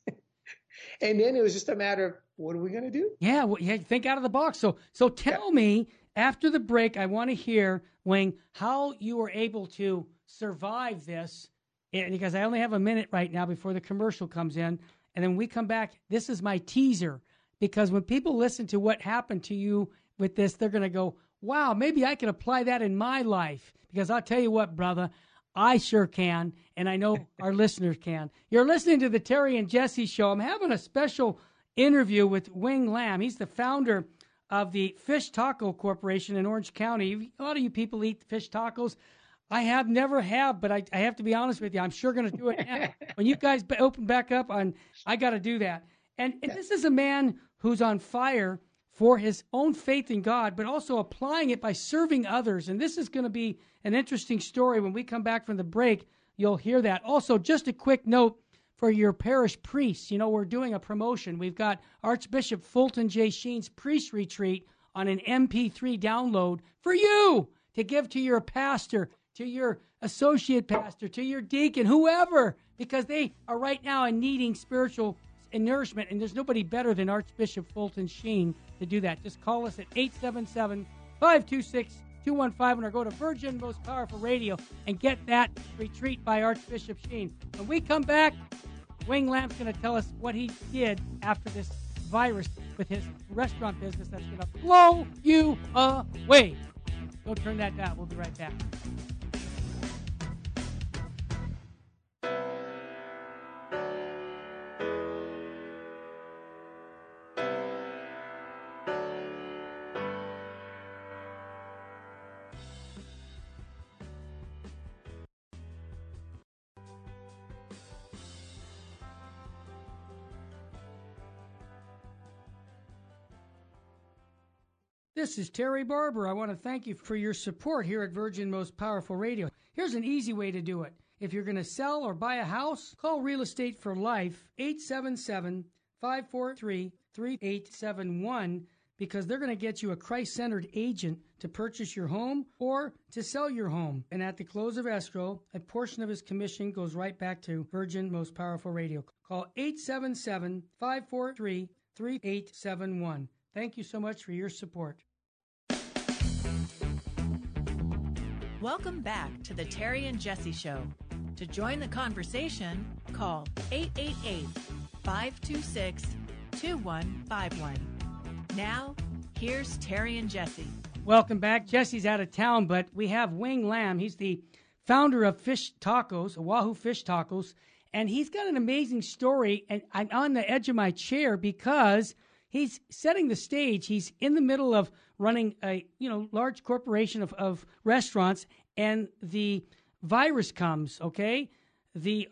And then it was just a matter of, what are we going to do? Yeah, well, you think out of the box. So tell me, after the break, I want to hear, Wayne, how you were able to survive this, because I only have a minute right now before the commercial comes in. And then when we come back, this is my teaser, because when people listen to what happened to you with this, they're going to go, wow, maybe I can apply that in my life. Because I'll tell you what, brother, I sure can, and I know our listeners can. You're listening to the Terry and Jesse Show. I'm having a special interview with Wayne Lamb. He's the founder of the Fish Taco Corporation in Orange County. A lot of you people eat fish tacos. I never have, but I have to be honest with you. I'm sure going to do it now. When you guys open back up, I got to do that. And this is a man who's on fire for his own faith in God, but also applying it by serving others. And this is going to be an interesting story. When we come back from the break, you'll hear that. Also, just a quick note for your parish priests. You know, we're doing a promotion. We've got Archbishop Fulton J. Sheen's priest retreat on an MP3 download for you to give to your pastor, to your associate pastor, to your deacon, whoever, because they are right now in needing spiritual nourishment, and there's nobody better than Archbishop Fulton Sheen to do that. Just call us at 877-526-2151 or go to Virgin Most Powerful Radio and get that retreat by Archbishop Sheen. When we come back, Wayne Lamb's going to tell us what he did after this virus with his restaurant business that's going to blow you away. Don't turn that down. We'll be right back. This is Terry Barber. I want to thank you for your support here at Virgin Most Powerful Radio. Here's an easy way to do it. If you're going to sell or buy a house, call Real Estate for Life, 877-543-3871, because they're going to get you a Christ-centered agent to purchase your home or to sell your home. And at the close of escrow, a portion of his commission goes right back to Virgin Most Powerful Radio. Call 877-543-3871. Thank you so much for your support. Welcome back to the Terry and Jesse Show. To join the conversation, call 888-526-2151. Now, here's Terry and Jesse. Welcome back. Jesse's out of town, but we have Wing Lam. He's the founder of Fish Tacos, Oahu Fish Tacos, and he's got an amazing story. And I'm on the edge of my chair because he's setting the stage. He's in the middle of running a large corporation of restaurants, and the virus comes. Okay, the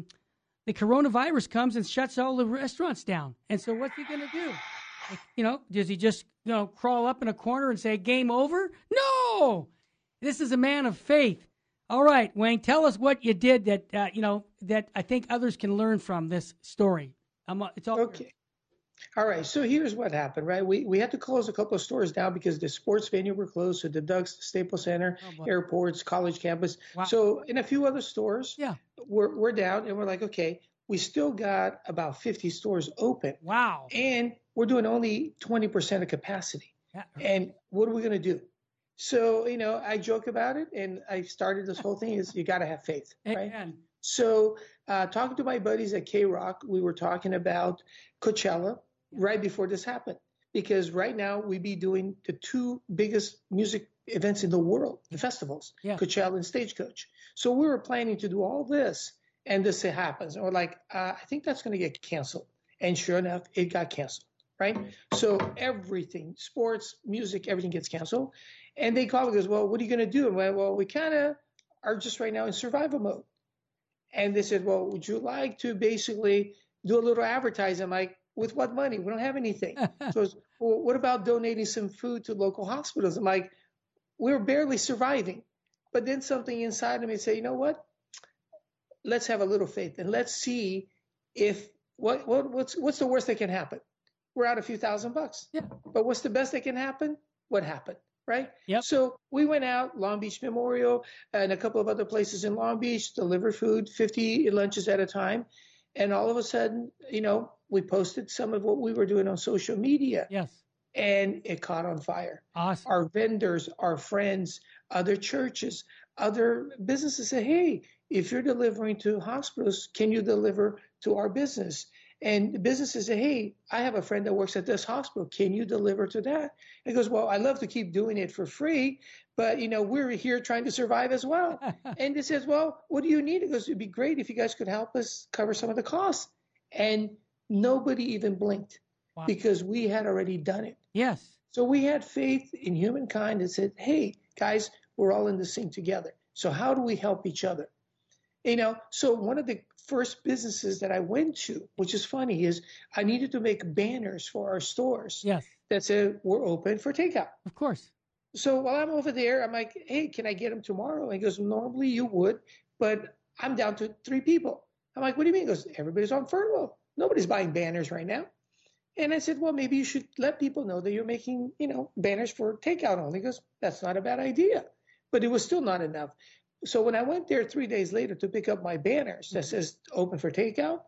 coronavirus comes and shuts all the restaurants down. And so, what's he going to do? Does he just crawl up in a corner and say game over? No, this is a man of faith. All right, Wayne, tell us what you did that that I think others can learn from this story. It's all okay. Here. All right, so here's what happened, right? We had to close a couple of stores down because the sports venue were closed, so the Ducks, Staples Center, airports, college campus. Wow. So in a few other stores, we're down, and we're like, okay, we still got about 50 stores open. Wow. And we're doing only 20% of capacity. Yeah. And what are we going to do? So, I joke about it, and I started this whole thing is you got to have faith, right? Amen. So talking to my buddies at K-Rock, we were talking about Coachella right before this happened, because right now we be doing the two biggest music events in the world, the festivals, Coachella and Stagecoach. So we were planning to do all this, and this happens. And we're like, I think that's going to get canceled. And sure enough, it got canceled, right? So everything, sports, music, everything gets canceled. And they call me and goes, well, what are you going to do? And I went, well, we kind of are just right now in survival mode. And they said, well, would you like to basically do a little advertising? I'm like, with what money? We don't have anything. So it's, well, what about donating some food to local hospitals? I'm like, we're barely surviving. But then something inside of me said, you know what? Let's have a little faith and let's see if what's the worst that can happen? We're out a few $1,000. Yeah. But what's the best that can happen? What happened? Right? Yep. So we went out, Long Beach Memorial, and a couple of other places in Long Beach, delivered food, 50 lunches at a time. And all of a sudden, we posted some of what we were doing on social media. Yes. And it caught on fire. Awesome. Our vendors, our friends, other churches, other businesses say, hey, if you're delivering to hospitals, can you deliver to our business? And the businesses say, hey, I have a friend that works at this hospital. Can you deliver to that? And he goes, well, I love to keep doing it for free, but, we're here trying to survive as well. And he says, well, what do you need? He goes, it'd be great if you guys could help us cover some of the costs. And nobody even blinked because we had already done it. Yes. So we had faith in humankind and said, hey, guys, we're all in this thing together. So how do we help each other? So one of the first businesses that I went to, which is funny, is I needed to make banners for our stores that said we're open for takeout. Of course. So while I'm over there, I'm like, hey, can I get them tomorrow? And he goes, normally you would, but I'm down to 3 people. I'm like, what do you mean? He goes, everybody's on furlough. Nobody's buying banners right now. And I said, well, maybe you should let people know that you're making, banners for takeout only. He goes, that's not a bad idea. But it was still not enough. So when I went there 3 days later to pick up my banners that says open for takeout,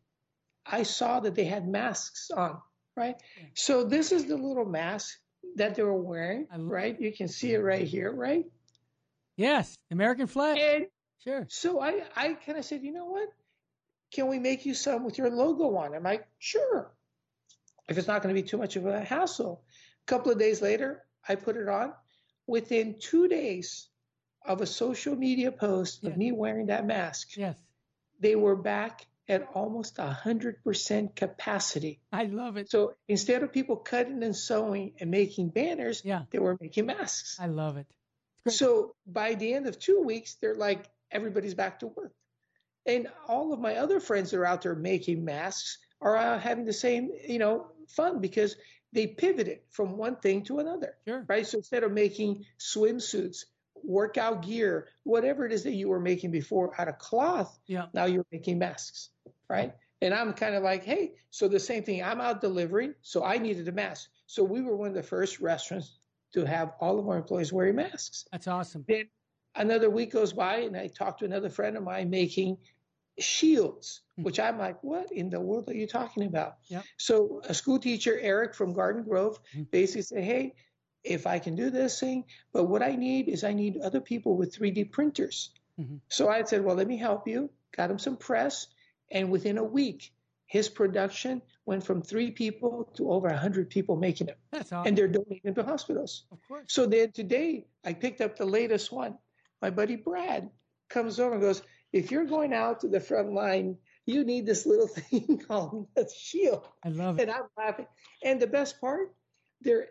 I saw that they had masks on, right? Yeah. So this is the little mask that they were wearing, right? You can see it right here, right? Yes, American flag. And sure. So I kind of said, you know what? Can we make you some with your logo on? I'm like, sure. If it's not going to be too much of a hassle. A couple of days later, I put it on. Within 2 days of a social media post of me wearing that mask, they were back at almost 100% capacity. I love it. So instead of people cutting and sewing and making banners, they were making masks. I love it. So by the end of 2 weeks, they're like, everybody's back to work. And all of my other friends that are out there making masks are having the same, fun because they pivoted from one thing to another, right? So instead of making swimsuits workout gear, whatever it is that you were making before out of cloth, now you're making masks, right? And I'm kind of like, hey, so the same thing. I'm out delivering, so I needed a mask. So we were one of the first restaurants to have all of our employees wearing masks. That's awesome. Then another week goes by, and I talked to another friend of mine making shields, which I'm like, what in the world are you talking about? So a school teacher, Eric from Garden Grove, basically said, hey, if I can do this thing, but what I need is other people with 3D printers. So I said, well, let me help you. Got him some press. And within a week, his production went from 3 people to over 100 people making it. That's awesome. And they're donating to hospitals. Of course. So then today, I picked up the latest one. My buddy Brad comes over and goes, if you're going out to the front line, you need this little thing called a shield. I love it. And I'm laughing. And the best part, they're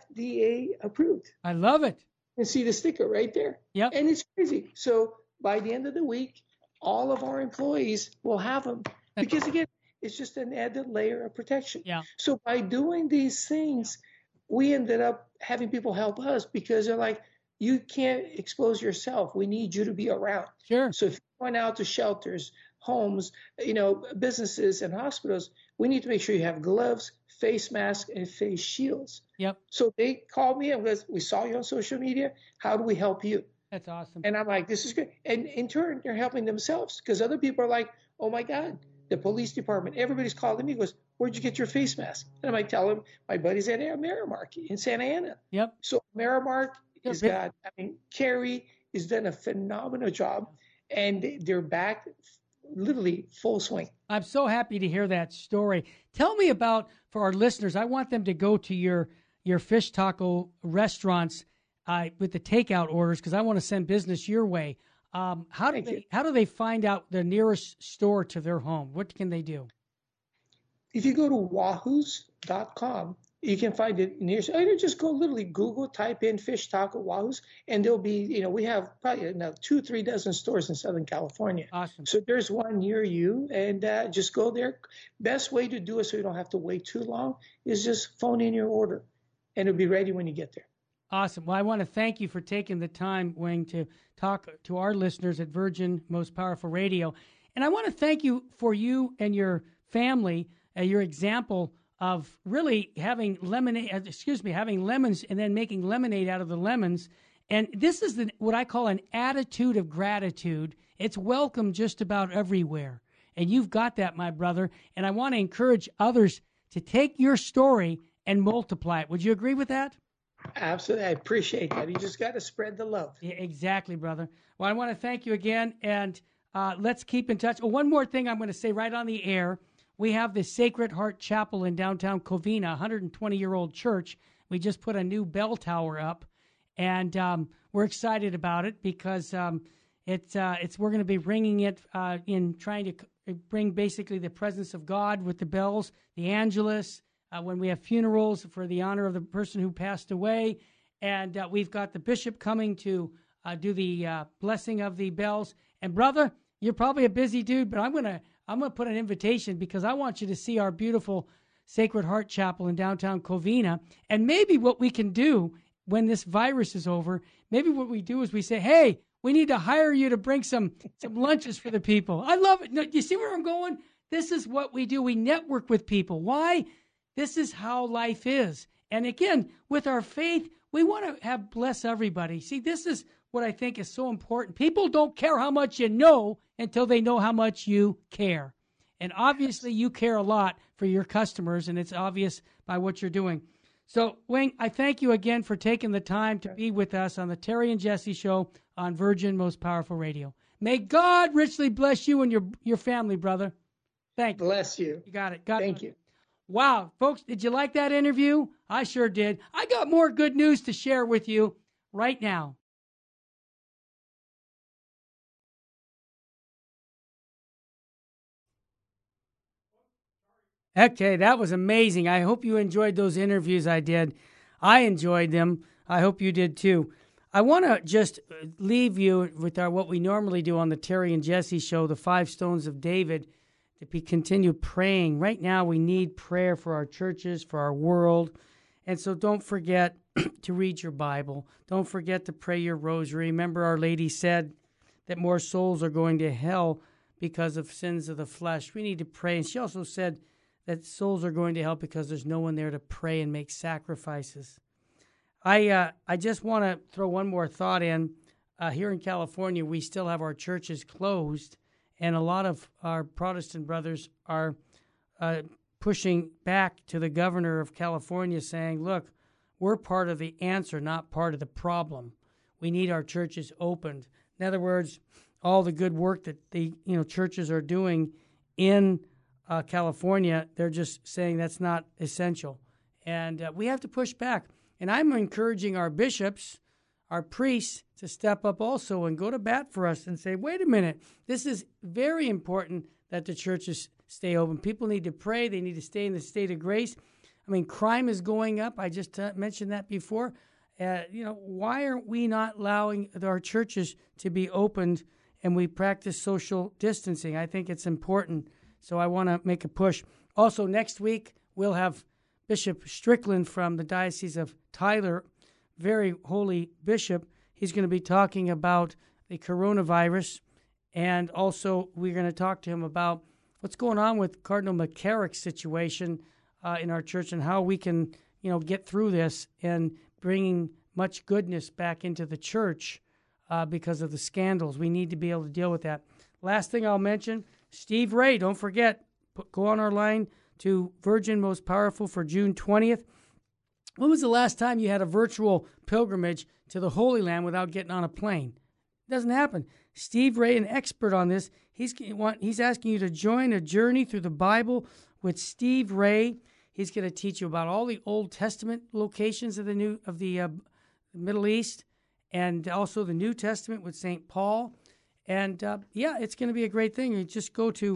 FDA approved. I love it. And see the sticker right there. Yep. And it's crazy. So by the end of the week, all of our employees will have them. Because again, it's just an added layer of protection. Yeah. So by doing these things, we ended up having people help us because they're like, you can't expose yourself. We need you to be around. Sure. So if you're going out to shelters, homes, businesses and hospitals, we need to make sure you have gloves, face masks, and face shields. Yep. So they called me and goes, we saw you on social media. How do we help you? That's awesome. And I'm like, this is good. And in turn, they're helping themselves because other people are like, oh my God, the police department, everybody's calling me. He goes, where'd you get your face mask? And I might tell him, my buddy's at Maramark in Santa Ana. Yep. So Maramark has got, Carrie has done a phenomenal job and they're back literally full swing. I'm so happy to hear that story. Tell me about, for our listeners, I want them to go to your fish taco restaurants with the takeout orders because I want to send business your way. How do they find out the nearest store to their home? What can they do? If you go to wahoos.com, you can find it near. Or just go literally Google, type in fish taco Wahoos, and there'll be, we have probably 2-3 dozen stores in Southern California. Awesome. So there's one near you, and just go there. Best way to do it so you don't have to wait too long is just phone in your order, and it'll be ready when you get there. Awesome. Well, I want to thank you for taking the time, Wayne, to talk to our listeners at Virgin Most Powerful Radio. And I want to thank you for you and your family, your example of really having having lemons and then making lemonade out of the lemons. And this is what I call an attitude of gratitude. It's welcome just about everywhere. And you've got that, my brother. And I want to encourage others to take your story and multiply it. Would you agree with that? Absolutely. I appreciate that. You just got to spread the love. Yeah, exactly, brother. Well, I want to thank you again, and let's keep in touch. Oh, one more thing I'm going to say right on the air. We have the Sacred Heart Chapel in downtown Covina, 120-year-old church. We just put a new bell tower up, and we're excited about it because we're going to be ringing it in trying to bring basically the presence of God with the bells, the Angelus, when we have funerals for the honor of the person who passed away. And we've got the bishop coming to do the blessing of the bells. And brother, you're probably a busy dude, but I'm gonna put an invitation because I want you to see our beautiful Sacred Heart Chapel in downtown Covina. And maybe what we can do when this virus is over, maybe what we do is we say, hey, we need to hire you to bring some lunches for the people. I love it. No, you see where I'm going? This is what we do. We network with people. Why? This is how life is. And again, with our faith, we want to bless everybody. See, this is what I think is so important. People don't care how much you know until they know how much you care. And obviously, you care a lot for your customers, and it's obvious by what you're doing. So, Wayne, I thank you again for taking the time to be with us on the Terry and Jesse Show on Virgin Most Powerful Radio. May God richly bless you and your family, brother. Thank you. Bless you. You got it. Thank you. Wow, folks, did you like that interview? I sure did. I got more good news to share with you right now. Okay, that was amazing. I hope you enjoyed those interviews I did. I enjoyed them. I hope you did too. I want to just leave you with what we normally do on the Terry and Jesse Show, the 5 Stones of David, to continue praying. Right now, we need prayer for our churches, for our world. And so don't forget to read your Bible. Don't forget to pray your rosary. Remember, Our Lady said that more souls are going to hell because of sins of the flesh. We need to pray. And she also said that souls are going to hell because there's no one there to pray and make sacrifices. I just want to throw one more thought in. Here in California, we still have our churches closed, and a lot of our Protestant brothers are pushing back to the governor of California saying, look, we're part of the answer, not part of the problem. We need our churches opened. In other words, all the good work that the churches are doing in California, they're just saying that's not essential. And we have to push back. And I'm encouraging our bishops, our priests, to step up also and go to bat for us and say, wait a minute, this is very important that the churches stay open. People need to pray. They need to stay in the state of grace. I mean, crime is going up. I just mentioned that before. Why aren't we not allowing our churches to be opened and we practice social distancing? I think it's important. So I want to make a push. Also, next week, we'll have Bishop Strickland from the Diocese of Tyler, very holy bishop. He's going to be talking about the coronavirus, and also we're going to talk to him about what's going on with Cardinal McCarrick's situation in our church and how we can, get through this and bringing much goodness back into the church because of the scandals. We need to be able to deal with that. Last thing I'll mention, Steve Ray, don't forget, go on our line to Virgin Most Powerful for June 20th. When was the last time you had a virtual pilgrimage to the Holy Land without getting on a plane? It doesn't happen. Steve Ray, an expert on this, he's asking you to join a journey through the Bible with Steve Ray. He's going to teach you about all the Old Testament locations of the Middle East, and also the New Testament with St. Paul. And it's going to be a great thing. You just go to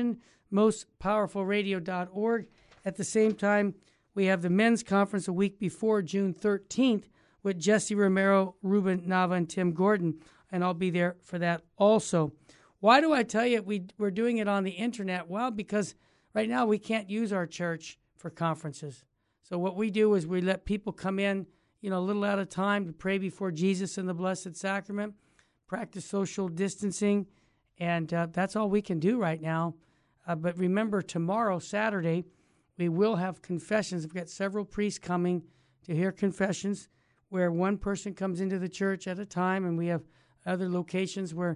virginmostpowerfulradio.org. At the same time, we have the men's conference a week before, June 13th, with Jesse Romero, Ruben Nava, and Tim Gordon, and I'll be there for that also. Why do I tell you we're doing it on the internet? Well, because right now we can't use our church for conferences. So what we do is we let people come in, a little at a time to pray before Jesus in the Blessed Sacrament, practice social distancing, and that's all we can do right now. But remember, tomorrow, Saturday, we will have confessions. We've got several priests coming to hear confessions where one person comes into the church at a time, and we have other locations where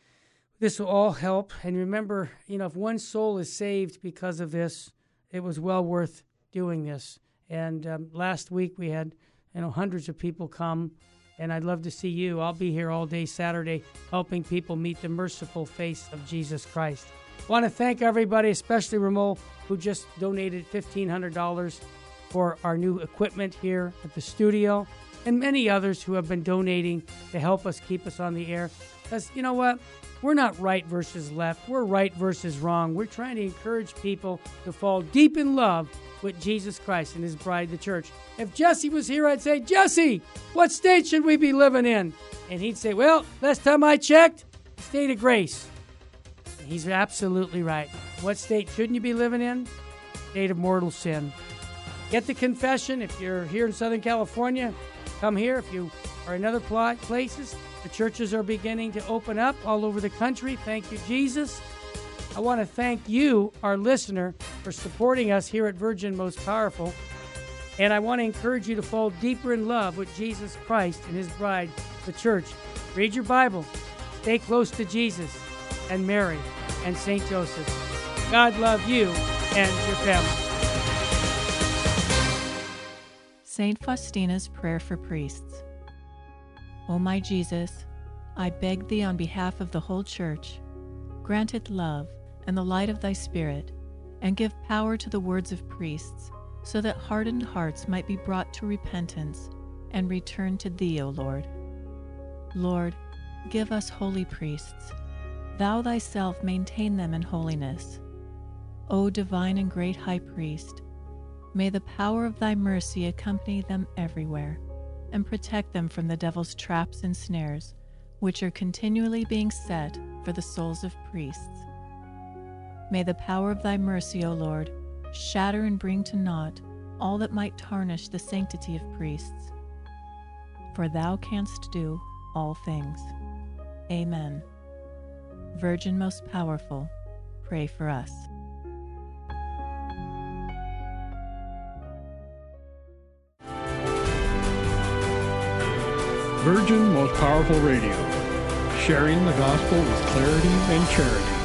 this will all help. And remember, if one soul is saved because of this, it was well worth doing this. And last week we had hundreds of people come, and I'd love to see you. I'll be here all day Saturday helping people meet the merciful face of Jesus Christ. I want to thank everybody, especially Ramon, who just donated $1,500 for our new equipment here at the studio, and many others who have been donating to help us keep us on the air. Because you know what? We're not right versus left. We're right versus wrong. We're trying to encourage people to fall deep in love with Jesus Christ and his bride, the church. If Jesse was here, I'd say, Jesse, what state should we be living in? And he'd say, well, last time I checked, state of grace. And he's absolutely right. What state shouldn't you be living in? State of mortal sin. Get the confession. If you're here in Southern California, come here. If you are in other places, the churches are beginning to open up all over the country. Thank you, Jesus. I want to thank you, our listener, for supporting us here at Virgin Most Powerful. And I want to encourage you to fall deeper in love with Jesus Christ and his bride, the church. Read your Bible. Stay close to Jesus and Mary and St. Joseph. God love you and your family. St. Faustina's Prayer for Priests. O my Jesus, I beg thee on behalf of the whole Church, grant it love and the light of thy Spirit, and give power to the words of priests, so that hardened hearts might be brought to repentance and return to thee, O Lord. Lord, give us holy priests. Thou thyself maintain them in holiness. O divine and great High Priest, may the power of thy mercy accompany them everywhere, and protect them from the devil's traps and snares, which are continually being set for the souls of priests. May the power of thy mercy, O Lord, shatter and bring to naught all that might tarnish the sanctity of priests. For thou canst do all things. Amen. Virgin most powerful, pray for us. Virgin Most Powerful Radio, sharing the gospel with clarity and charity.